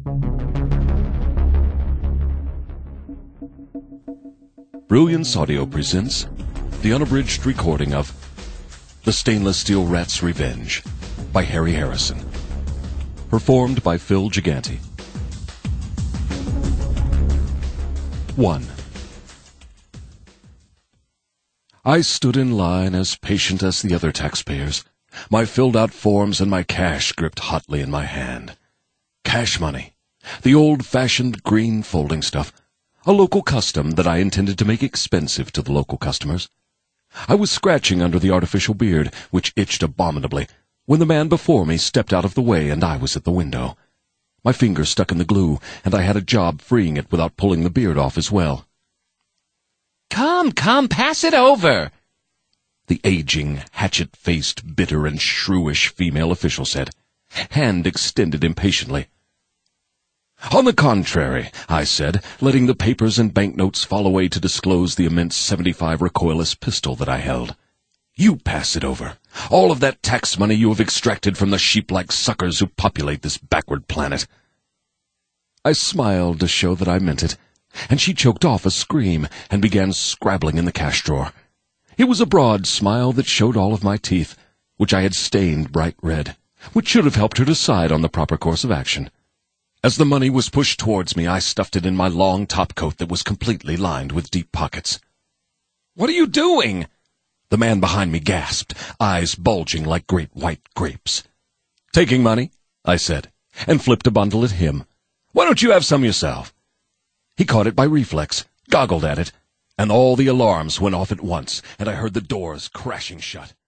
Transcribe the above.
Brilliance Audio presents the unabridged recording of The Stainless Steel Rat's Revenge by Harry Harrison. Performed by Phil Gigante. 1. I stood in line as patient as the other taxpayers, my filled-out forms and my cash gripped hotly in my hand. Cash money, the old-fashioned green folding stuff, a local custom that I intended to make expensive to the local customers. I was scratching under the artificial beard, which itched abominably, when the man before me stepped out of the way and I was at the window. My finger stuck in the glue, and I had a job freeing it without pulling the beard off as well. Come, pass it over, the aging, hatchet-faced, bitter and shrewish female official said, hand extended impatiently. On the contrary, I said, letting the papers and banknotes fall away to disclose the immense .75 recoilless pistol that I held. You pass it over. All of that tax money you have extracted from the sheep-like suckers who populate this backward planet. I smiled to show that I meant it, and she choked off a scream and began scrabbling in the cash drawer. It was a broad smile that showed all of my teeth, which I had stained bright red, which should have helped her decide on the proper course of action. As the money was pushed towards me, I stuffed it in my long topcoat that was completely lined with deep pockets. "What are you doing?" the man behind me gasped, eyes bulging like great white grapes. "Taking money," I said, and flipped a bundle at him. "Why don't you have some yourself?" He caught it by reflex, goggled at it, and all the alarms went off at once, and I heard the doors crashing shut.